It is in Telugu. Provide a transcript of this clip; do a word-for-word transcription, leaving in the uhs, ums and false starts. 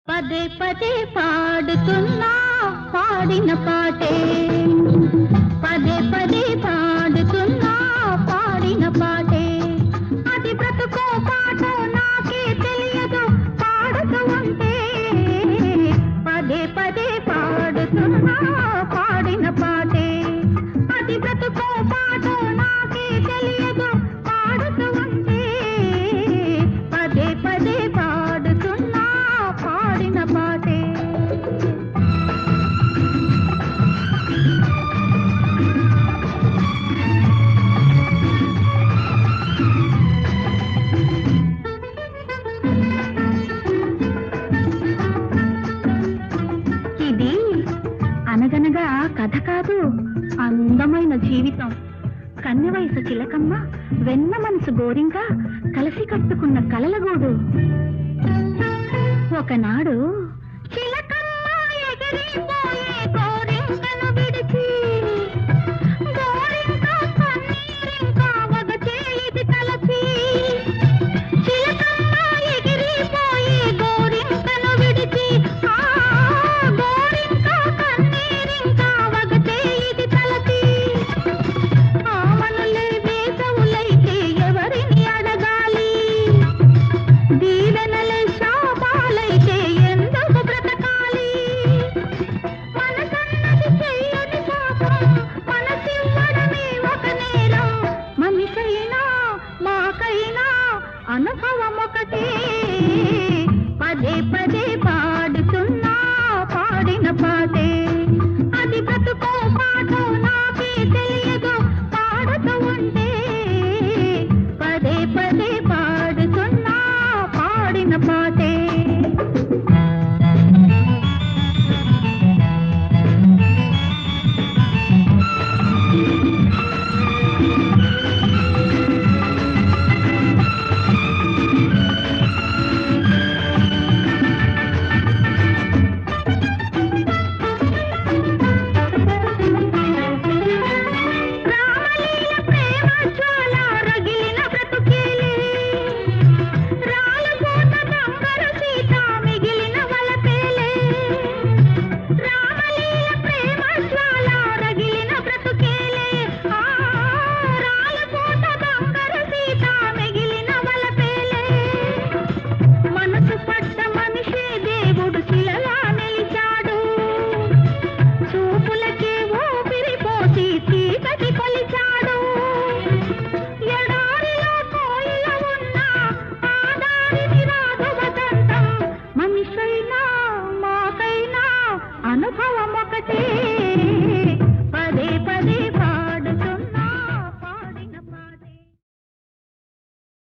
పదే పదే పాడుతున్నా పాడిన పాటే, పదే పదే పాడుతున్నా పాడిన పాటే, అది బ్రతుకో పాటో నాకే తెలియదు పాడుతూ ఉంటే, పదే పదే పాడుతున్నా పాడిన పాటే, అది బ్రతుకో పాటో నాకే తెలియదు పాడుతూ ఉంటే, పదే పదే పాడుతున్నా పాడిన పాటే. ఇది అనగనగా కథ కాదు, అందమైన జీవితం. కన్నె వయసు చిలకమ్మ, వెన్న మనసు గోరింక కలిసి కట్టుకున్న కలలగూడు. ఒకనాడు చిలకమ్మ ఎగిరిపోయే గోరింకను విడిచి, గోరింక కన్నీరింక వగచే ఇది తలచి, చిలకమ్మ ఎగిరిపోయే గోరింకను విడిచి, ఆ గోరింక కన్నీరింక వగచే ఇది తలచి, ఆమనులే వేసవులైతే ఎవరిని అడగాలి, దీవెనలే శాపాలైతే ఎందుకు బ్రతకాలి, మనసన్నది చెయ్యని పాపం మనసివ్వడమే ఒక నేరం, మనిషైనా మాకైనా అనుభవం ఒకటే, పదే పదే పాడుతున్నా పాడిన పాటే, అది బ్రతుకో పాటో నాకే తెలియదు పాడుతూ ఉంటే, పదే పదే పాడుతున్నా పాడిన పాటే. రామలీల ప్రేమ జ్వాల రగిలిన బ్రతుకేలే, రాలబోత బంగారు సీత మిగిలిన వలపేలే, రామలీల ప్రేమ జ్వాల రగిలిన బ్రతుకేలే, ఆ రాలబోత బంగారు సీత మిగిలిన వలపేలే, మనసు పడ్డ మనిషే దేవుడు శిలలా నిలిచాడు, చూపులకే ఊపిరి పోసి చీకటి కొలిచాడు, ఎడారిలో కోయిల ఉన్నా ఆ దారిని రాదు వసంతం, మనిషైనా మాకైనా అనుభవం ఒకటే.